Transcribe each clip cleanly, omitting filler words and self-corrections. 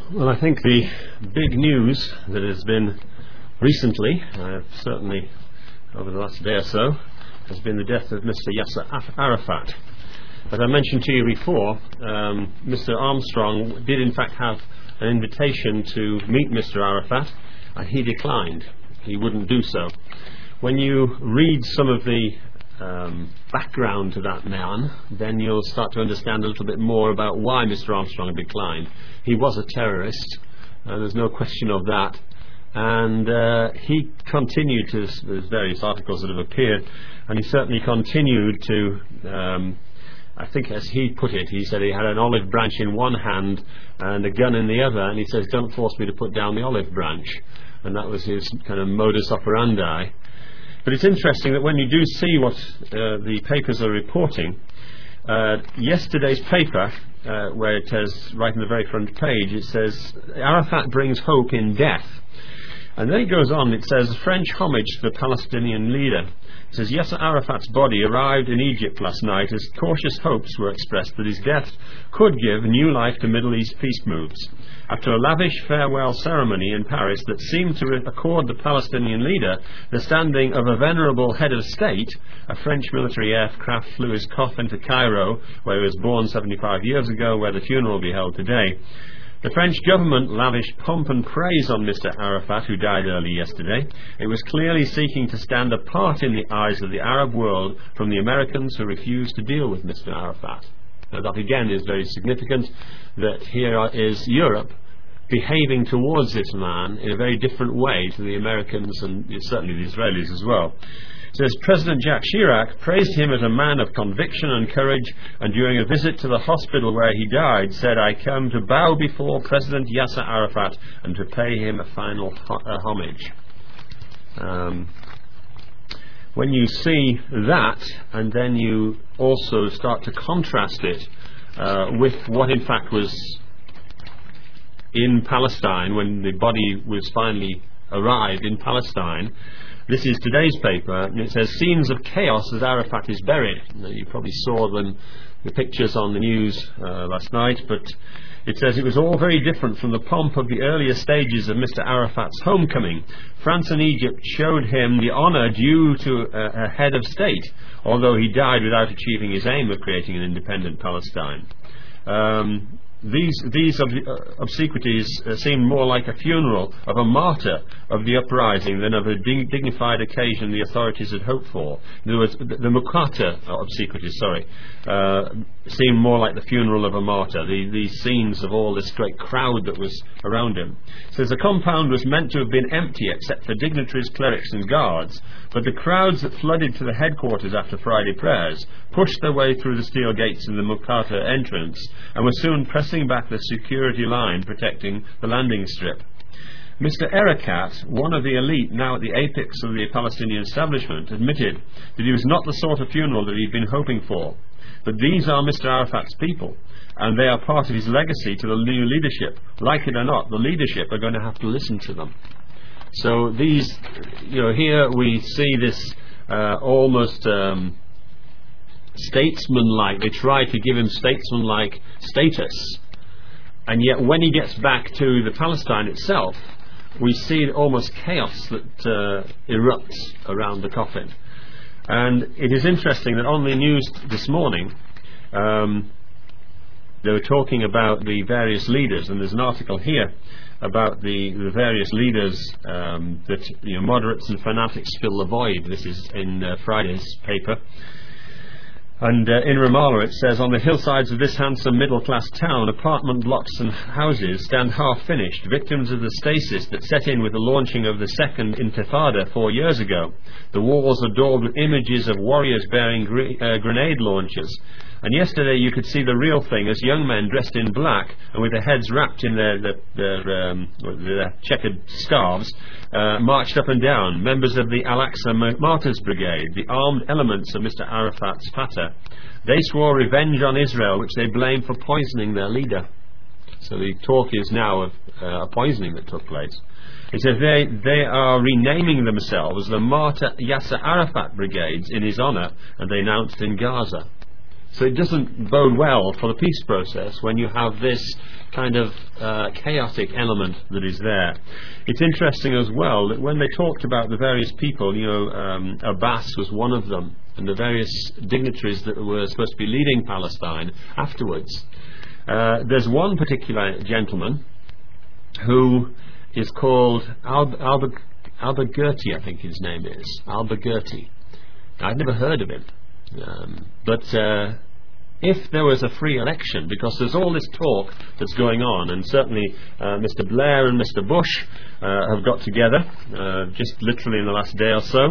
Well, I think the big news that has been recently, certainly over the last day or so, has been the death of Mr. Yasser Arafat. As I mentioned to you before, Mr. Armstrong did in fact have an invitation to meet Mr. Arafat, and he declined. He wouldn't do so. When you read some of the background to that man, then you'll start to understand a little bit more about why Mr. Armstrong declined. He was a terrorist, and there's no question of that. And he continued to, there's various articles that have appeared, and he certainly continued to, I think as he put it, he said he had an olive branch in one hand and a gun in the other, and he says, "Don't force me to put down the olive branch." And that was his kind of modus operandi. But it's interesting that when you do see what the papers are reporting, yesterday's paper, where it says, right in the very front page, it says, "Arafat brings hope in death." And then it goes on, it says, "French homage to the Palestinian leader." It says, "Yasser Arafat's body arrived in Egypt last night as cautious hopes were expressed that his death could give new life to Middle East peace moves. After a lavish farewell ceremony in Paris that seemed to accord the Palestinian leader the standing of a venerable head of state, a French military aircraft flew his coffin to Cairo, where he was born 75 years ago, where the funeral will be held today. The French government lavished pomp and praise on Mr. Arafat, who died early yesterday. It was clearly seeking to stand apart in the eyes of the Arab world from the Americans who refused to deal with Mr. Arafat." Now that again is very significant, that here is Europe behaving towards this man in a very different way to the Americans and certainly the Israelis as well. It says, "President Jacques Chirac praised him as a man of conviction and courage, and during a visit to the hospital where he died said, 'I come to bow before President Yasser Arafat and to pay him a final homage.'" When you see that, and then you also start to contrast it with what in fact was in Palestine when the body was finally arrived in Palestine. This is today's paper, and it says, "Scenes of chaos as Arafat is buried." Now, you probably saw the pictures on the news last night, but it says, "It was all very different from the pomp of the earlier stages of Mr. Arafat's homecoming. France and Egypt showed him the honour due to a head of state, although he died without achieving his aim of creating an independent Palestine." These obsequies seem more like a funeral of a martyr of the uprising than of a dignified occasion the authorities had hoped for. In other words, the Muqata obsequies, seem more like the funeral of a martyr, these scenes of all this great crowd that was around him. It says, "The compound was meant to have been empty except for dignitaries, clerics and guards, but the crowds that flooded to the headquarters after Friday prayers pushed their way through the steel gates in the Muqata entrance and were soon pressing back the security line protecting the landing strip. Mr. Erekat, one of the elite now at the apex of the Palestinian establishment, admitted that he was not the sort of funeral that he'd been hoping for. But these are Mr. Arafat's people, and they are part of his legacy to the new leadership. Like it or not, the leadership are going to have to listen to them." So these, here we see this almost statesman-like. They try to give him statesman-like status, and yet when he gets back to the Palestine itself, we see almost chaos that erupts around the coffin. And it is interesting that on the news this morning, they were talking about the various leaders, and there's an article here about the various leaders that moderates and fanatics fill the void. This is in Friday's paper. And in Ramallah it says, "On the hillsides of this handsome middle-class town, apartment blocks and houses stand half-finished, victims of the stasis that set in with the launching of the second Intifada 4 years ago. The walls are daubed with images of warriors bearing grenade launchers. And yesterday you could see the real thing as young men dressed in black and with their heads wrapped in their checkered scarves marched up and down, members of the Al-Aqsa Martyrs Brigade, the armed elements of Mr. Arafat's Fatah. They swore revenge on Israel, which they blame for poisoning their leader." So the talk is now of a poisoning that took place. It says they are renaming themselves the Martyr Yasser Arafat Brigades in his honour, and they announced in Gaza. So it doesn't bode well for the peace process when you have this kind of chaotic element that is there. It's interesting as well that when they talked about the various people, Abbas was one of them, and the various dignitaries that were supposed to be leading Palestine afterwards. There's one particular gentleman who is called Al-Baghdadi, I think his name is. Al-Baghdadi. I'd never heard of him. But if there was a free election, because there's all this talk that's going on, and certainly Mr. Blair and Mr. Bush have got together just literally in the last day or so,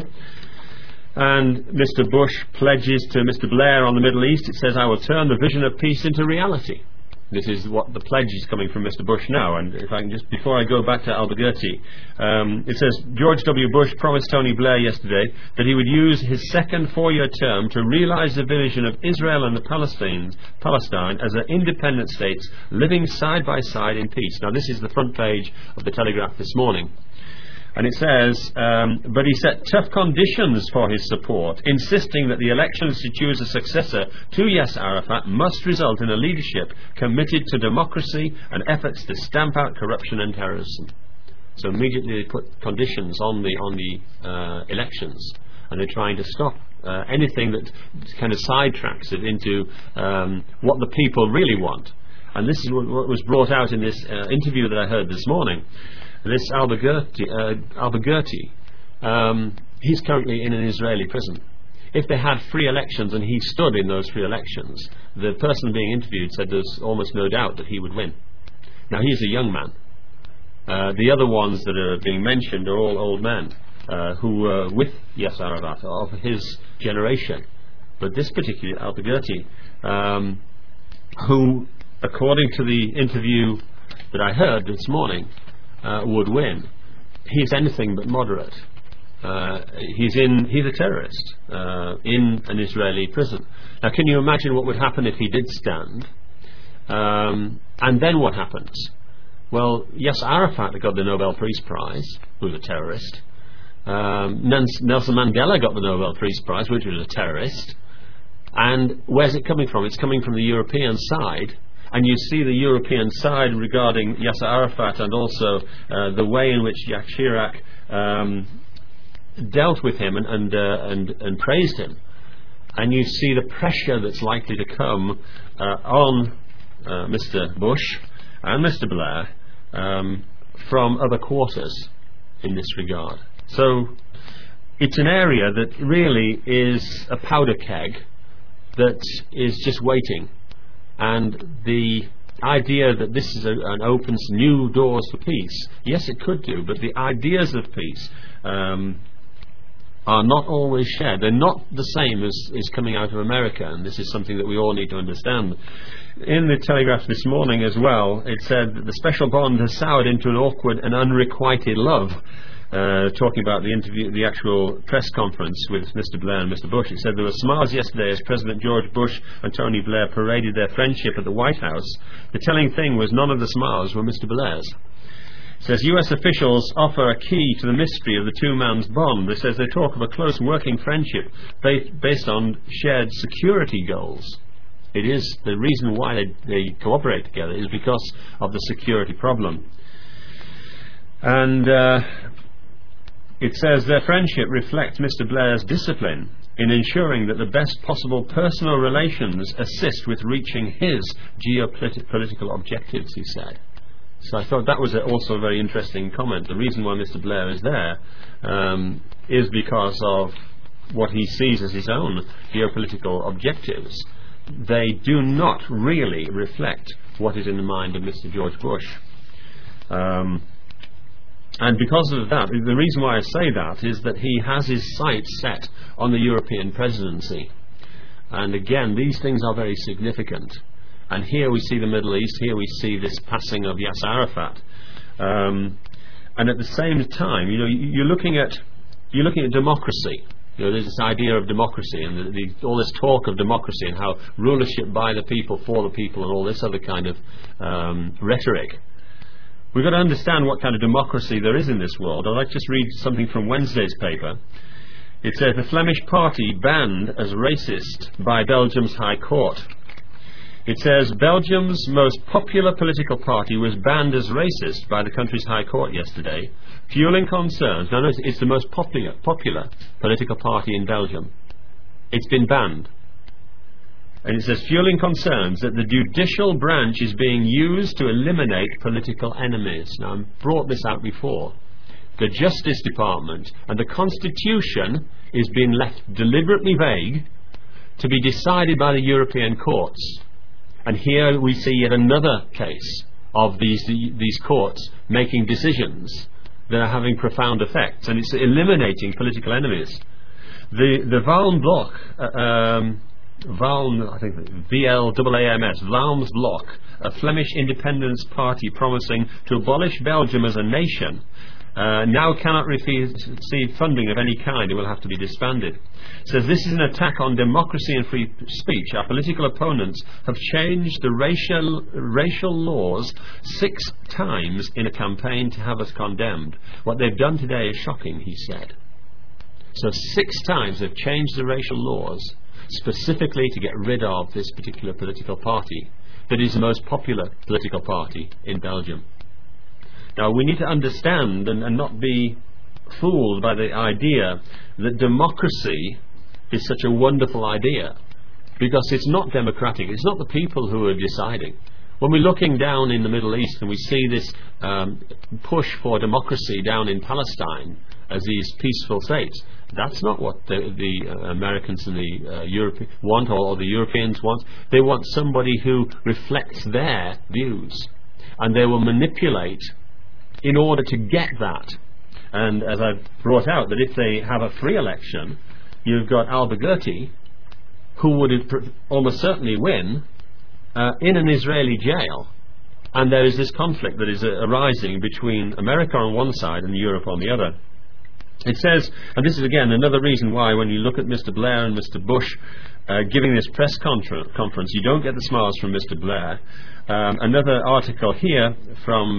and Mr. Bush pledges to Mr. Blair on the Middle East, it says, "I will turn the vision of peace into reality." This is what the pledge is coming from Mr. Bush now. And if I can just, before I go back to Al-Baghdadi, it says, George W. Bush promised Tony Blair yesterday that he would use his second four-year term to realise the vision of Israel and Palestine as independent states living side by side in peace. Now this is the front page of the Telegraph this morning. And it says, but he set tough conditions for his support, insisting that the elections to choose a successor to Yasser Arafat must result in a leadership committed to democracy and efforts to stamp out corruption and terrorism. So immediately they put conditions on the elections, and they're trying to stop anything that kind of sidetracks it into what the people really want. And this is what was brought out in this interview that I heard this morning. This Al-Baghdadi, he's currently in an Israeli prison. If they had free elections and he stood in those free elections, the person being interviewed said there's almost no doubt that he would win. Now he's a young man. The other ones that are being mentioned are all old men who were with Yasser Arafat, of his generation. But this particular Al-Baghdadi, who, according to the interview that I heard this morning, would win. He's anything but moderate. He's a terrorist in an Israeli prison. Now, can you imagine what would happen if he did stand? And then what happens? Well, Yasser Arafat got the Nobel Peace Prize, who's a terrorist. Nelson Mandela got the Nobel Peace Prize, which was a terrorist. And where's it coming from? It's coming from the European side. And you see the European side regarding Yasser Arafat, and also the way in which Jacques Chirac dealt with him and praised him. And you see the pressure that's likely to come on Mr. Bush and Mr. Blair from other quarters in this regard. So it's an area that really is a powder keg that is just waiting. And the idea that this is an opens new doors for peace, yes, it could do, but the ideas of peace are not always shared. They're not the same as is coming out of America, and this is something that we all need to understand. In the Telegraph this morning as well, it said that the special bond has soured into an awkward and unrequited love. Talking about the actual press conference with Mr. Blair and Mr. Bush, it said there were smiles yesterday as President George Bush and Tony Blair paraded their friendship at the White House. The telling thing was none of the smiles were Mr. Blair's. It says US officials offer a key to the mystery of the two-man's bond. It says they talk of a close working friendship based on shared security goals. It is the reason why they cooperate together is because of the security problem. And it says their friendship reflects Mr. Blair's discipline in ensuring that the best possible personal relations assist with reaching his geopolitical objectives, he said. So I thought that was also a very interesting comment. The reason why Mr. Blair is there is because of what he sees as his own geopolitical objectives. They do not really reflect what is in the mind of Mr. George Bush. And because of that, the reason why I say that is that he has his sights set on the European presidency. And again, these things are very significant. And here we see the Middle East, here we see this passing of Yasser Arafat. And at the same time, you're looking at democracy. There's this idea of democracy and all this talk of democracy and how rulership by the people, for the people, and all this other kind of rhetoric. We've got to understand what kind of democracy there is in this world. I'd like to just read something from Wednesday's paper. It says the Flemish party banned as racist by Belgium's High Court. It says Belgium's most popular political party was banned as racist by the country's High Court yesterday, fueling concerns. Now notice, it's the most popular political party in Belgium. It's been banned. And it says fueling concerns that the judicial branch is being used to eliminate political enemies. Now I've brought this out before. The Justice Department and the Constitution is being left deliberately vague to be decided by the European courts. And here we see yet another case of these courts making decisions that are having profound effects, and it's eliminating political enemies. The Vlaams Blok, I think VLAAMS, Vlaams Blok, a Flemish independence party promising to abolish Belgium as a nation, now cannot receive funding of any kind. It will have to be disbanded. It says this is an attack on democracy and free speech. Our political opponents have changed the racial laws 6 times in a campaign to have us condemned. What they've done today is shocking, he said. So 6 times they've changed the racial laws specifically to get rid of this particular political party that is the most popular political party in Belgium. Now we need to understand and not be fooled by the idea that democracy is such a wonderful idea, because it's not democratic. It's not the people who are deciding. When we're looking down in the Middle East and we see this push for democracy down in Palestine as these peaceful states, that's not what the Americans and the Europeans want, or the Europeans want. They want somebody who reflects their views, and they will manipulate in order to get that. And as I've brought out, that if they have a free election, you've got al-Baghdadi, who would almost certainly win, in an Israeli jail. And there is this conflict that is arising between America on one side and Europe on the other. It says, and this is again another reason why when you look at Mr. Blair and Mr. Bush giving this press conference, you don't get the smiles from Mr. Blair. Another article here from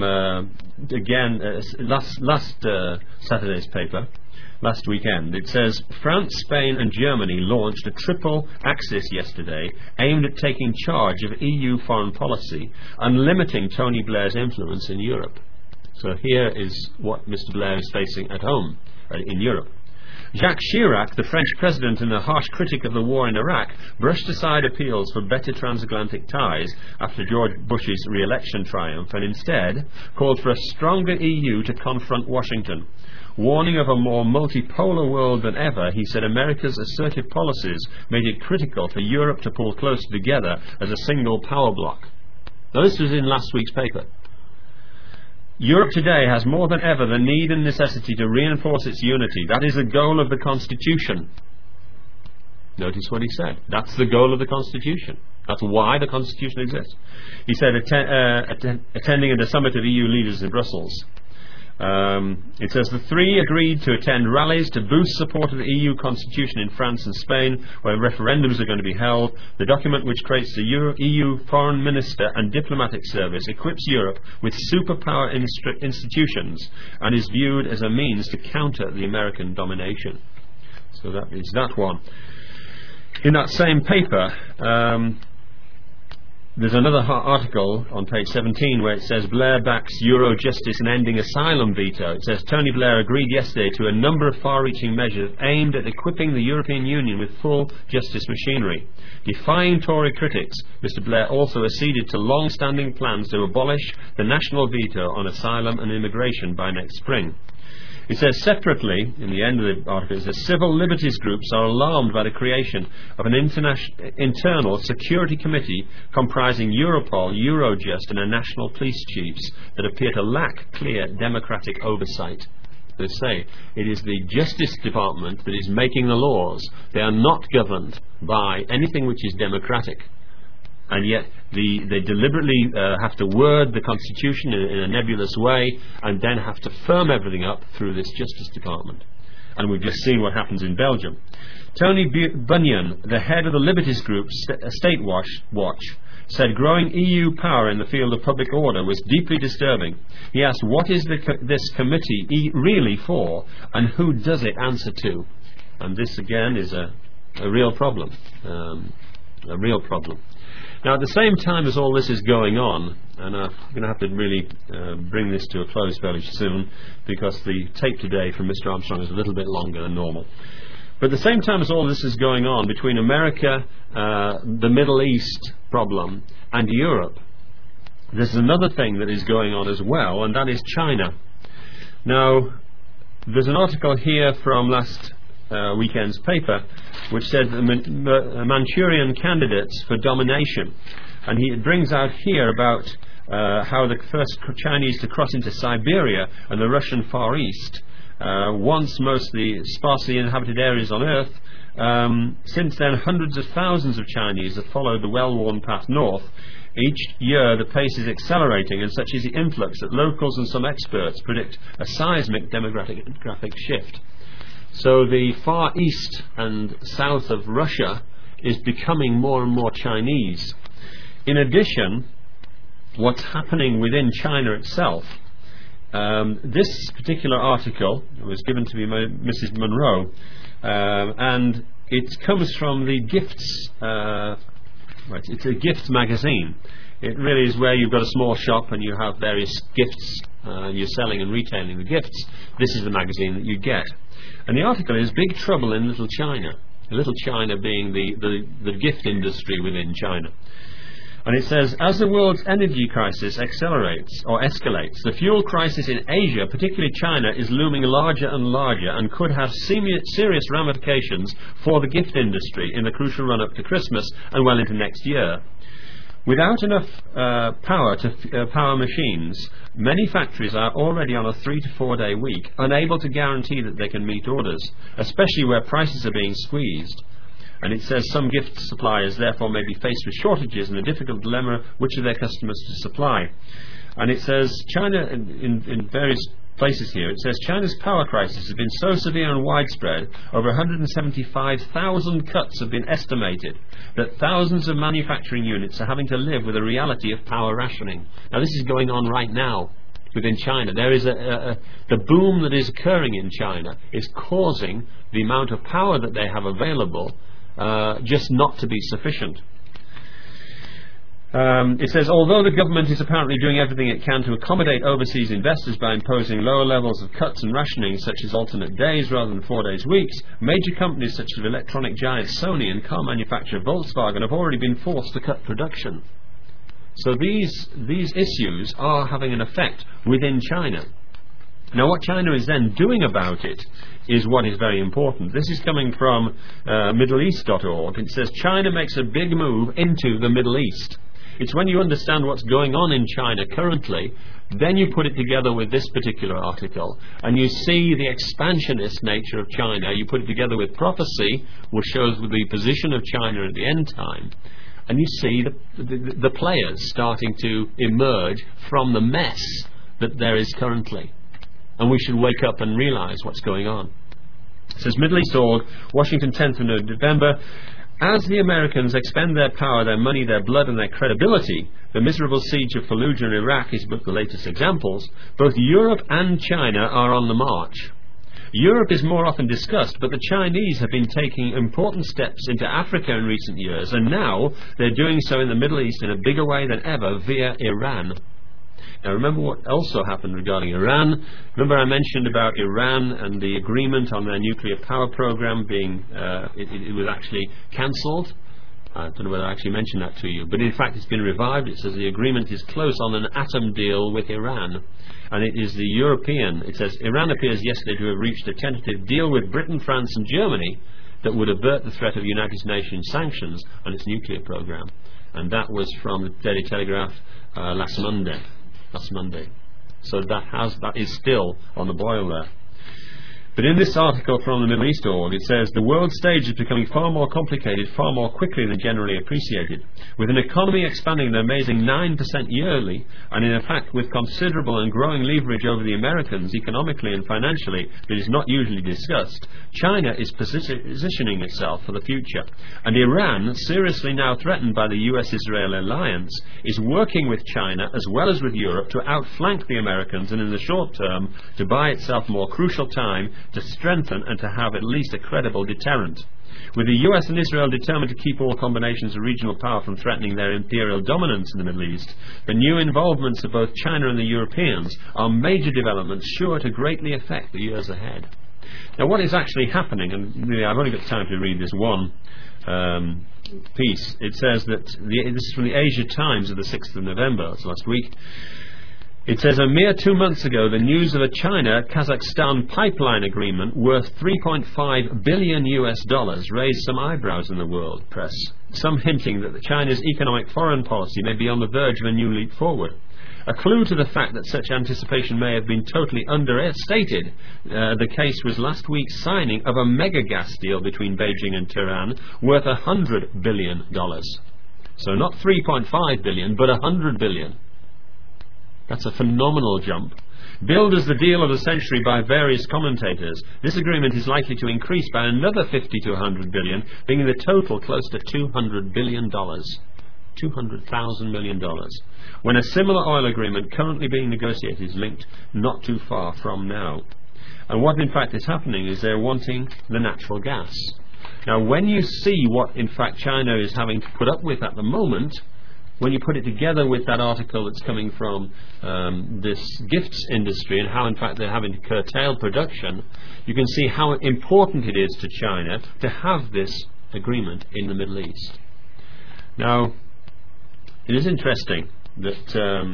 last Saturday's paper, last weekend. It says France, Spain and Germany launched a triple axis yesterday aimed at taking charge of EU foreign policy and limiting Tony Blair's influence in Europe. So here is what Mr. Blair is facing at home in Europe. Jacques Chirac, the French president and a harsh critic of the war in Iraq, brushed aside appeals for better transatlantic ties after George Bush's re-election triumph and instead called for a stronger EU to confront Washington. Warning of a more multipolar world than ever, he said America's assertive policies made it critical for Europe to pull closer together as a single power bloc. Now, this was in last week's paper. Europe today has more than ever the need and necessity to reinforce its unity. That is the goal of the Constitution. Notice what he said. That's the goal of the Constitution. That's why the Constitution exists. He said, attending at the summit of EU leaders in Brussels. It says the three agreed to attend rallies to boost support of the EU Constitution in France and Spain, where referendums are going to be held. The document, which creates the EU Foreign Minister and Diplomatic Service, equips Europe with superpower institutions and is viewed as a means to counter the American domination. So that is that one. In that same paper, there's another article on page 17 where it says Blair backs Euro justice and ending asylum veto. It says Tony Blair agreed yesterday to a number of far-reaching measures aimed at equipping the European Union with full justice machinery. Defying Tory critics, Mr. Blair also acceded to long-standing plans to abolish the national veto on asylum and immigration by next spring. It says separately, in the end of the article, it says civil liberties groups are alarmed by the creation of an internal security committee comprising Europol, Eurojust and a national police chiefs that appear to lack clear democratic oversight. They say it is the Justice Department that is making the laws. They are not governed by anything which is democratic. And yet they deliberately have to word the Constitution in a nebulous way and then have to firm everything up through this Justice Department. And we've just seen what happens in Belgium. Tony Bunyan, the head of the Liberties Group State Watch, said growing EU power in the field of public order was deeply disturbing. He asked, what is this committee really for and who does it answer to? And this again is a real problem. A real problem. Now, at the same time as all this is going on, and I'm going to have to really bring this to a close fairly soon, because the tape today from Mr. Armstrong is a little bit longer than normal. But at the same time as all this is going on, between America, the Middle East problem, and Europe, there's another thing that is going on as well, and that is China. Now, there's an article here from last weekend's paper which said the Manchurian candidates for domination, and he brings out here about how the first Chinese to cross into Siberia and the Russian Far East, once mostly sparsely inhabited areas on Earth. Since then, hundreds of thousands of Chinese have followed the well-worn path north. Each year the pace is accelerating, and such is the influx that locals and some experts predict a seismic demographic shift. So the Far East and south of Russia is becoming more and more Chinese. In addition, what's happening within China itself, this particular article was given to me by Mrs. Monroe, and it comes from the Gifts, it's a gift magazine. It really is where you've got a small shop and you have various gifts, you're selling and retailing the gifts. This is the magazine that you get. And the article is Big Trouble in Little China. Little China being the gift industry within China. And it says, as the world's energy crisis accelerates or escalates, the fuel crisis in Asia, particularly China, is looming larger and larger and could have serious ramifications for the gift industry in the crucial run-up to Christmas and well into next year. Without enough power to power machines, many factories are already on a 3 to 4 day week, unable to guarantee that they can meet orders, especially where prices are being squeezed. And it says some gift suppliers therefore may be faced with shortages and a difficult dilemma which of their customers to supply. And it says China, in various places here, it says China's power crisis has been so severe and widespread, over 175,000 cuts have been estimated, that thousands of manufacturing units are having to live with the reality of power rationing. Now this is going on right now within China. There is the boom that is occurring in China is causing the amount of power that they have available just not to be sufficient. It says, although the government is apparently doing everything it can to accommodate overseas investors by imposing lower levels of cuts and rationing, such as alternate days rather than 4 days weeks, major companies such as electronic giant Sony and car manufacturer Volkswagen have already been forced to cut production. So these issues are having an effect within China. Now what China is then doing about it is what is very important. This is coming from MiddleEast.org. It says China makes a big move into the Middle East. It's when you understand what's going on in China currently, then you put it together with this particular article, and you see the expansionist nature of China. You put it together with prophecy, which shows the position of China at the end time, and you see the players starting to emerge from the mess that there is currently. And we should wake up and realize what's going on. It says MiddleEast.org, Washington, 10th of November. As the Americans expend their power, their money, their blood and their credibility, the miserable siege of Fallujah in Iraq is but the latest examples, both Europe and China are on the march. Europe is more often discussed, but the Chinese have been taking important steps into Africa in recent years, and now they're doing so in the Middle East in a bigger way than ever via Iran. Now remember what also happened regarding Iran. Remember I mentioned about Iran and the agreement on their nuclear power program being, it was actually cancelled. I don't know whether I actually mentioned that to you, but in fact it's been revived. It says the agreement is close on an atom deal with Iran. And it is the European, it says Iran appears yesterday to have reached a tentative deal with Britain, France and Germany that would avert the threat of United Nations sanctions on its nuclear program. And that was from the Daily Telegraph last Monday. So that is still on the boil there. But in this article from the MiddleEast.org, it says the world stage is becoming far more complicated, far more quickly than generally appreciated. With an economy expanding an amazing 9% yearly, and in fact with considerable and growing leverage over the Americans economically and financially that is not usually discussed, China is positioning itself for the future. And Iran, seriously now threatened by the US-Israel alliance, is working with China as well as with Europe to outflank the Americans and in the short term to buy itself more crucial time to strengthen and to have at least a credible deterrent. With the US and Israel determined to keep all combinations of regional power from threatening their imperial dominance in the Middle East, the new involvements of both China and the Europeans are major developments sure to greatly affect the years ahead. Now, what is actually happening, and really I've only got time to read this one piece. It says that, this is from the Asia Times of the 6th of November, that's last week. It says, a mere 2 months ago, the news of a China-Kazakhstan pipeline agreement worth $3.5 billion raised some eyebrows in the world press, some hinting that China's economic foreign policy may be on the verge of a new leap forward. A clue to the fact that such anticipation may have been totally understated, the case was last week's signing of a mega gas deal between Beijing and Tehran worth $100 billion. So not 3.5 billion, but 100 billion. That's a phenomenal jump. Billed as the deal of the century by various commentators, this agreement is likely to increase by another 50 to 100 billion, bringing the total close to $200 billion. $200,000 million. When a similar oil agreement currently being negotiated is linked not too far from now. And what in fact is happening is they're wanting the natural gas. Now, when you see what in fact China is having to put up with at the moment, when you put it together with that article that's coming from this gifts industry and how in fact they're having to curtail production, you can see how important it is to China to have this agreement in the Middle East. Now, it is interesting that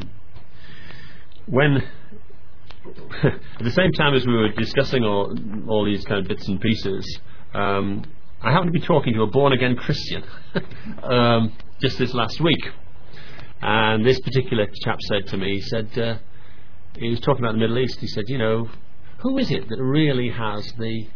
when at the same time as we were discussing all these kind of bits and pieces, I happened to be talking to a born-again Christian just this last week. And this particular chap said to me, he was talking about the Middle East, he said, you know, who is it that really has the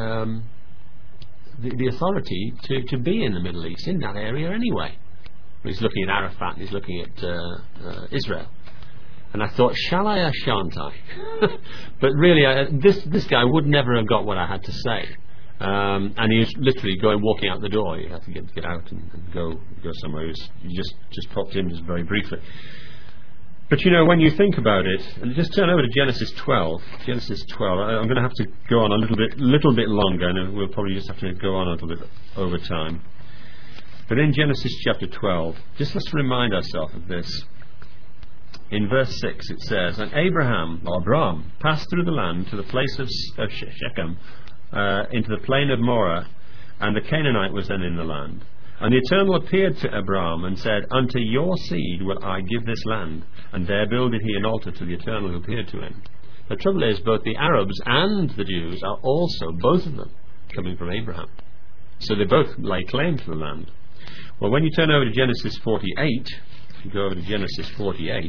authority to be in the Middle East, in that area anyway? He's looking at Arafat and he's looking at Israel. And I thought, shall I or shan't I? But really, this guy would never have got what I had to say. And he was literally walking out the door. You had to get out and go somewhere. He just popped in just very briefly. But you know, when you think about it, and just turn over to Genesis 12. Genesis 12. I'm going to have to go on a little bit longer, and we'll probably just have to go on a little bit over time. But in Genesis chapter 12, just let's remind ourselves of this. In verse 6 it says, and Abraham passed through the land to the place of Shechem, into the plain of Moreh, and the Canaanite was then in the land. And the Eternal appeared to Abraham and said, unto your seed will I give this land. And there builded he an altar to the Eternal who appeared to him. The trouble is, both the Arabs and the Jews are also, both of them, coming from Abraham. So they both lay claim to the land. Well, when you turn over to Genesis 48, if you go over to Genesis 48,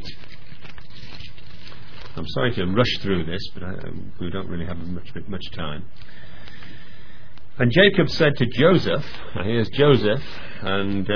I'm sorry to rush through this, but we don't really have much time. And Jacob said to Joseph, now here's Joseph, and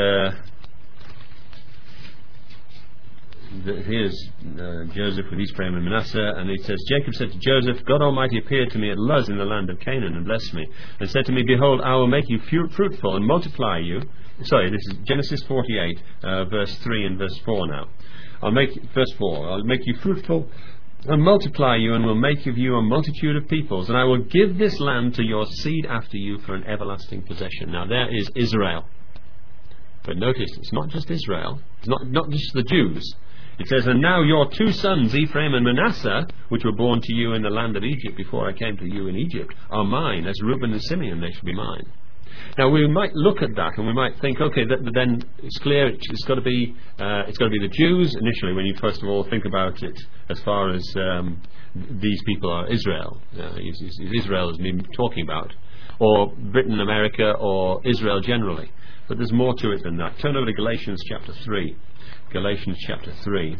here's Joseph with Ephraim and Manasseh, and it says, Jacob said to Joseph, God Almighty appeared to me at Luz in the land of Canaan and blessed me, and said to me, behold, I will make you fruitful and multiply you. Sorry, this is Genesis 48, verse 3 and verse 4 now. Verse 4, I'll make you fruitful and multiply you, and will make of you a multitude of peoples, and I will give this land to your seed after you for an everlasting possession. Now there is Israel. But notice, it's not just Israel, it's not just the Jews. It says, and now your two sons, Ephraim and Manasseh, which were born to you in the land of Egypt before I came to you in Egypt, are mine. As Reuben and Simeon, they shall be mine. Now we might look at that and we might think, okay, then it's clear it's got to be the Jews initially when you first of all think about it, as far as these people are Israel. Israel is been talking about, or Britain, America, or Israel generally. But there's more to it than that. Turn over to Galatians chapter 3. Galatians chapter 3.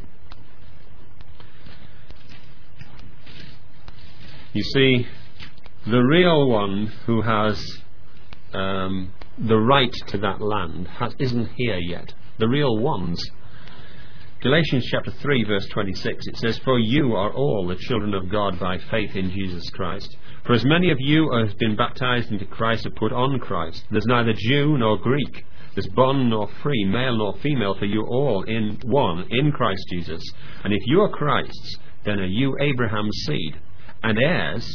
You see, the real one who has the right to that land isn't here yet. The real ones. Galatians chapter 3 verse 26, it says, for you are all the children of God by faith in Jesus Christ. For as many of you as have been baptized into Christ have put on Christ. There's neither Jew nor Greek, there's bond nor free, male nor female, for you all in one, in Christ Jesus. And if you are Christ's, then are you Abraham's seed, and heirs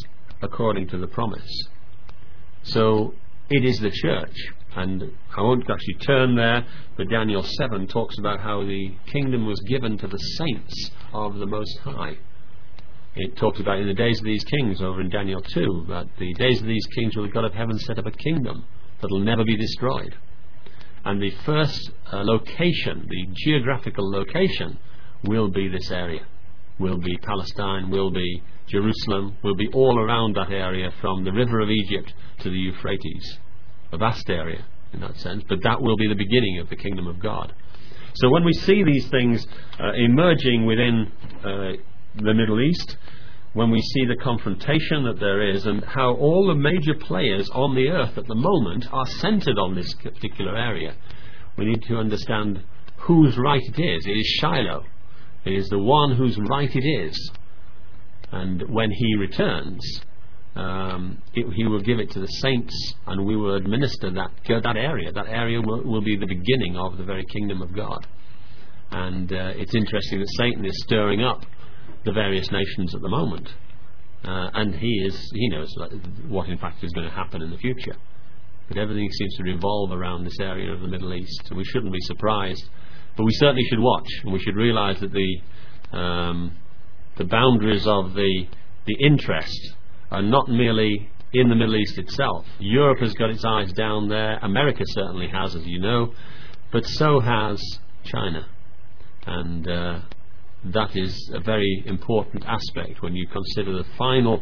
according to the promise. So it is the church, and I won't actually turn there, but Daniel 7 talks about how the kingdom was given to the saints of the Most High. It talks about in the days of these kings over in Daniel 2, that the days of these kings will the God of heaven set up a kingdom that will never be destroyed. And the first location, the geographical location, will be this area. Will be Palestine, will be Jerusalem, will be all around that area from the river of Egypt to the Euphrates. A vast area in that sense, but that will be the beginning of the kingdom of God. So when we see these things emerging within the Middle East, when we see the confrontation that there is and how all the major players on the earth at the moment are centered on this particular area, we need to understand whose right it is. It is Shiloh. It is the one whose right it is. And when he returns, he will give it to the saints, and we will administer that area. That area will be the beginning of the very kingdom of God. And it's interesting that Satan is stirring up the various nations at the moment, and he knows what in fact is going to happen in the future. But everything seems to revolve around this area of the Middle East, so we shouldn't be surprised. But we certainly should watch, and we should realise that the boundaries of the interest are not merely in the Middle East itself. Europe has got its eyes down there. America certainly has, as you know, but so has China, and that is a very important aspect when you consider the final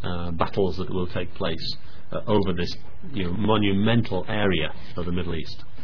battles that will take place over this monumental area of the Middle East.